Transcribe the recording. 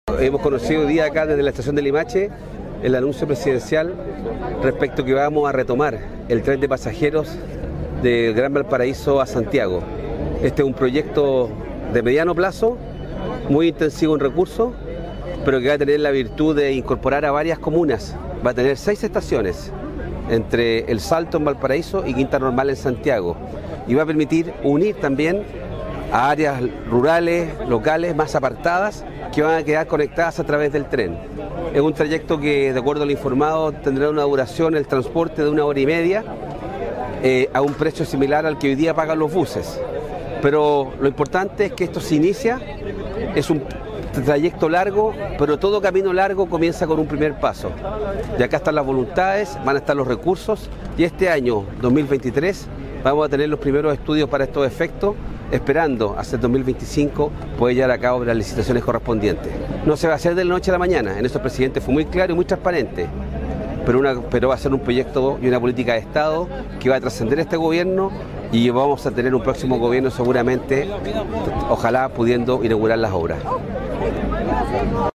Hemos conocido hoy día acá desde la estación de Limache el anuncio presidencial respecto que vamos a retomar el tren de pasajeros del Gran Valparaíso a Santiago. Este es un proyecto de mediano plazo, muy intensivo en recursos, pero que va a tener la virtud de incorporar a varias comunas. Va a tener 6 estaciones entre El Salto en Valparaíso y Quinta Normal en Santiago. Y va a permitir unir también a áreas rurales, locales, más apartadas, que van a quedar conectadas a través del tren. Es un trayecto que, de acuerdo al informado, tendrá una duración, el transporte, de 1 hora y media, a un precio similar al que hoy día pagan los buses. Pero lo importante es que esto se inicia, es un trayecto largo, pero todo camino largo comienza con un primer paso. Y acá están las voluntades, van a estar los recursos, y este año, 2023, vamos a tener los primeros estudios para estos efectos, esperando hasta el 2025 poder llevar a cabo las licitaciones correspondientes. No se va a hacer de la noche a la mañana, en eso el presidente fue muy claro y muy transparente, pero va a ser un proyecto y una política de Estado que va a trascender este gobierno, y vamos a tener un próximo gobierno seguramente, ojalá pudiendo inaugurar las obras.